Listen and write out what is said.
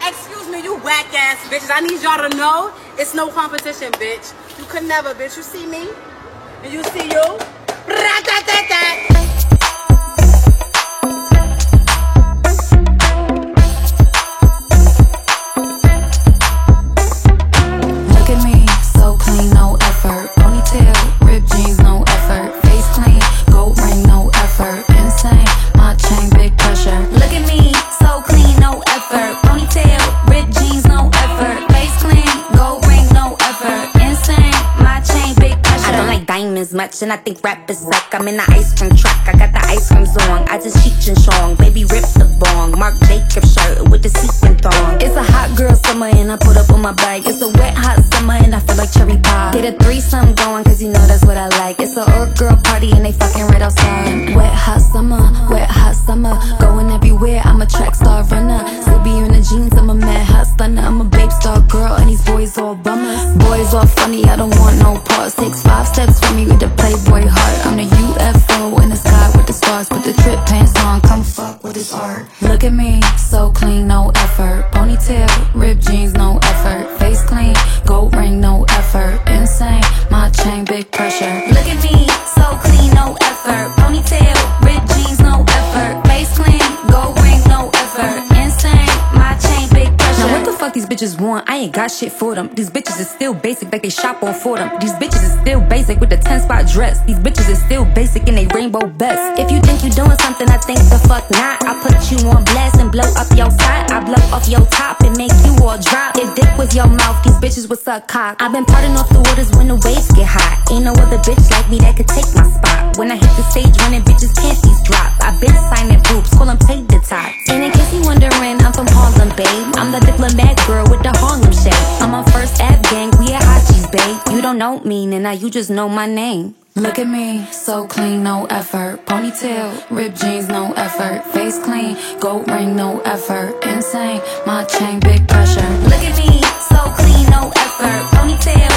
Excuse me, you whack ass bitches. I need y'all to know it's no competition, bitch. You could never, bitch. You see me? And you see you? Look at me, so clean, no effort. Ponytail, ripped jeans, no effort. Face clean, gold ring, no effort. Insane, my chain, big pressure. Look at me, so clean, no effort. Ponytail, ripped jeans, no effort. Face clean, gold ring, no effort. Insane, my chain, big pressure. I don't like diamonds much, and I think rap is like I'm in the ice cream truck. I got the ice cream song. I just cheat and strong. Baby, rip the bong. Marc Jacobs shirt with the sequin thong. It's a hot girl summer and I put up on my bike. It's a wet hot summer and I feel like cherry pie. Get a threesome going cause you know that's what I like. It's a old girl party and they fucking right outside. Wet hot summer, going everywhere. I'm a track star runner. Still be in the jeans, I'm a mad hot stunner. I'm a babe star girl and these boys all bummers. Boys all funny, I don't want no parts. Takes 5 steps from me with the Playboy heart. I'm the UFO in the sky with the stars. Put the trip pants on, come fuck with this art. Look at me, so clean, no effort. Ponytail, ripped jeans, no effort. Face clean, gold ring, no effort. Insane, my chain, big pressure. Look at me, so clean, no effort. Ponytail, ripped jeans, no effort. Face clean, gold ring, no effort. Insane, my chain, big pressure. Now what the fuck these bitches want? I ain't got shit for them. These bitches is still basic like they shop on Fordham. These bitches is still basic with the 10-spot dress. These bitches is still basic in they rainbow best. If you think you doing something, I think the fuck not. I put you on blast and blow up your side. I blow off your top and make you all drop. If dick was your mouth, these bitches would suck cock. I've been parting off the waters when the waves get hot. Ain't no other bitch like me that could take my spot. When I hit the stage running, bitches panties drop. I been signing boobs, call them paid the top. And in case you wondering, I'm from Harlem, babe. I'm the diplomat girl with the Harlem shake. I'm on First Ave gang, we at Hachi's, babe. You don't know me, Nana, you just know my name. Look at me, so clean, no effort. Ponytail, ripped jeans, no effort. Face clean, gold ring, no effort. Insane, my chain, big pressure. Look at me, so clean, no effort. Ponytail,